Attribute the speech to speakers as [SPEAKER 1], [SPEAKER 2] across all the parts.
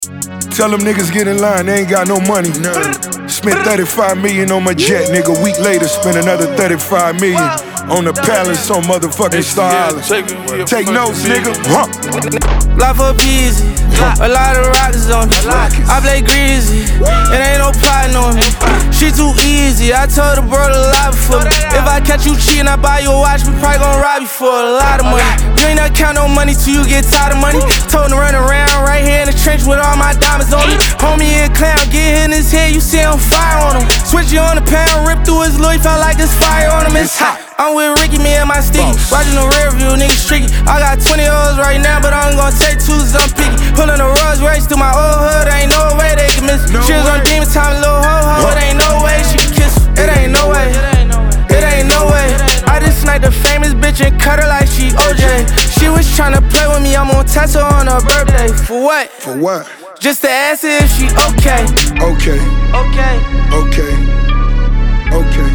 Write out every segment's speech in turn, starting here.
[SPEAKER 1] Tell them niggas get in line, they ain't got no money. Spent 35 million on my jet, nigga. Week later, spent another 35 million on the palace on motherfucking Star Island. Take notes, nigga.
[SPEAKER 2] Life up easy, a lot of rockets on me. I play greasy, it ain't no plotting on me. She too easy, I told the bro to lie for me. If I catch you cheating, I buy you a watch, we probably gon' rob you for a lot of money. You ain't not count no money till you get tired of money. Told him to run around right here in the trench with all my diamonds on me. Homie in clown, get hit in his head, you see him fire on him. Switch you on the pound, rip through his Louis, felt like there's fire on him, it's hot. I'm with Ricky, me and my sticky. Watching the rear view, niggas tricky. I got 20 O's right now, but I'm gonna take 2's, I'm picky. Pulling the Rolls Royce through my old hood, ain't no way they can miss. She was on demon time, little ho-ho, it ain't no way she can kiss. It ain't no way, it ain't no way. I just sniped a famous bitch and cut her like she OJ. She was tryna play with me, I'm on Tessa on her birthday. For what?
[SPEAKER 1] For what?
[SPEAKER 2] Just to ask her if she okay.
[SPEAKER 1] Okay.
[SPEAKER 2] Okay.
[SPEAKER 1] Okay. Okay.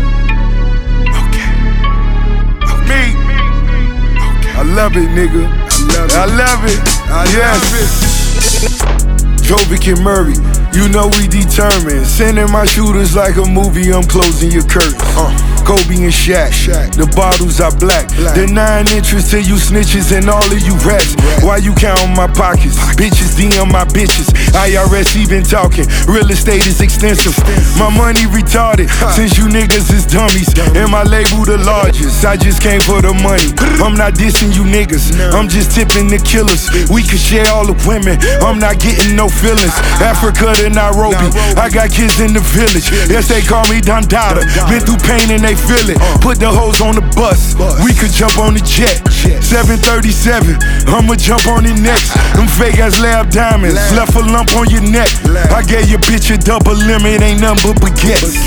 [SPEAKER 1] I love it, nigga. I love it. Yes. Jovic and Murray, you know we determined. Sending my shooters like a movie, I'm closing your curtains. Kobe and Shaq, the bottles are black. The 9 inches to you snitches and all of you rats. Why you counting my pockets? Bitches DM my bitches. IRS even talking. Real estate is extensive. My money retarded, since you niggas is dummies. And my label the largest. I just came for the money. I'm not dissing you niggas, I'm just tipping the killers. We could share all the women, I'm not getting no feelings. Africa to Nairobi, I got kids in the village. Yes, they call me Dondada. Been through pain and they feel it. Put the hoes on the bus, we could jump on the jet. 737, I'ma jump on it next. Them fake ass lab diamonds, left a lump on your neck. I gave your bitch a double limit, ain't nothing but baguettes.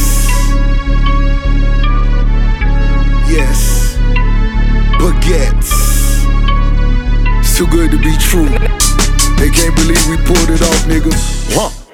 [SPEAKER 1] Yes, baguettes. It's too good to be true. They can't believe we pulled it off, nigga.